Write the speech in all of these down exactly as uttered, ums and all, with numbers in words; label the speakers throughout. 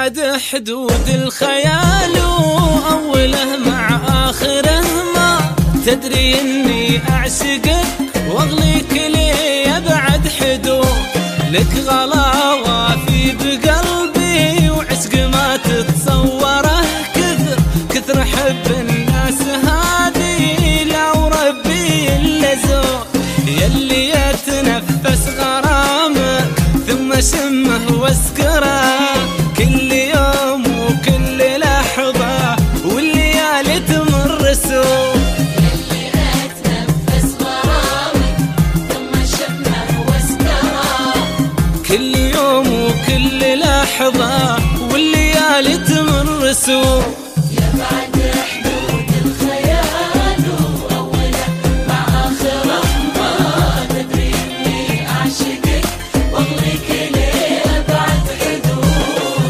Speaker 1: يبعد حدود الخيال وأوله مع آخره ما تدري إني أعشقك وأغليك لي يبعد حدود لك غلاوة في بقلبي وعشق ما تتصوره كثر كثر حب الناس هذه لا وربي إلا ذوق يلي يتنفس غرامه ثم شمه واسكره كل يوم وكل لحظة والليالي تمر سوق
Speaker 2: يلي يتنفس غرامك ثم شمه واسكره
Speaker 1: كل يوم وكل لحظة والليالي تمر سوق
Speaker 2: يبعد حدود الخيال وأوله مع آخره ما تدري إني أعشقك وأغليك لي أبعد حدود.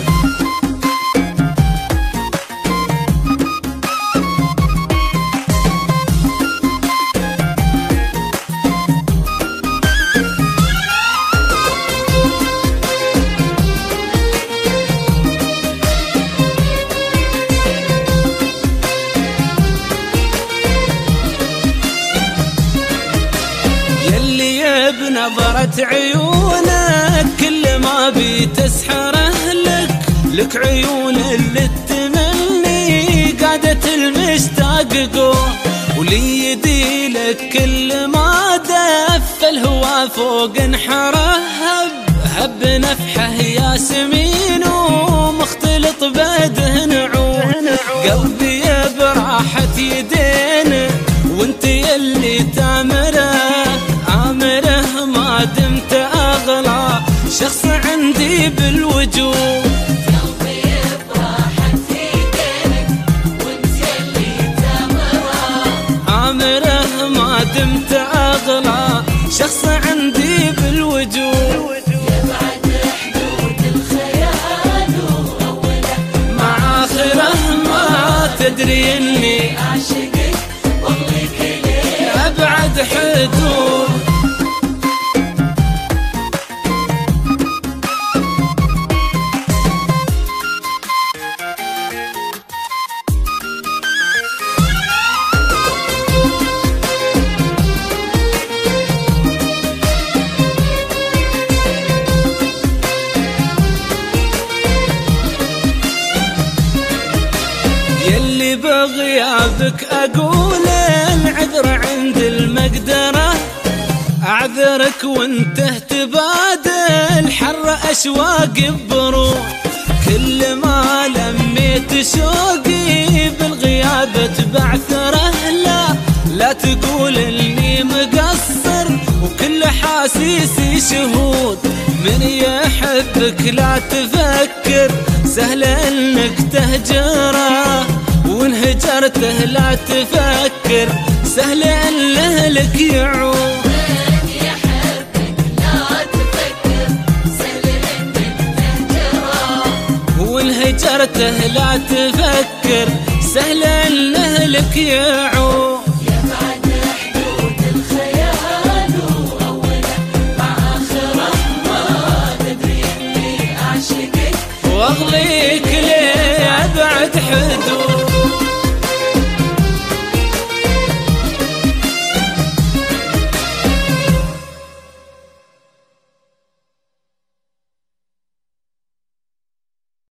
Speaker 1: بنظرة عيونك كل ما بتسحره لك لك عيون اللي تمني قادة المشتاق قوم ولي يدي لك كل ما دف الهوى فوق انحره هب هب نفحه ياسمين ومختلط بده نعوم قلبي براحة يدين وانت يلي تامره آمره ما دمت أغلى شخص عندي بالوجود
Speaker 2: قلبي براحة يدينك وانت يلي تامره
Speaker 1: آمره ما دمت أغلى شخص عندي بالوجود
Speaker 2: يبعد حدود الخيال وأوله
Speaker 1: مع آخره ما تدري إني
Speaker 2: أعشقك وأغليك لي
Speaker 1: أبعد حدود يلي بغيابك أقول العذر عند المقدرة أعذرك وانت تبادل حر أشواق بروح كل ما لميت شوقي بالغياب تبعثره لا لا تقول إني مقصر وكل حاسيسي شهود من يحبك لا تفكر سهل انك تهجره وانهجرته لا تفكر سهل انه لك يعود
Speaker 2: من يحبك لا تفكر سهل انك تهجره
Speaker 1: وانهجرته لا تفكر سهل انه لك يعود
Speaker 2: يبعد حدود الخيال وأوله مع آخره ما تدري إني أعشقك
Speaker 1: واغليك ليه ابعد حدود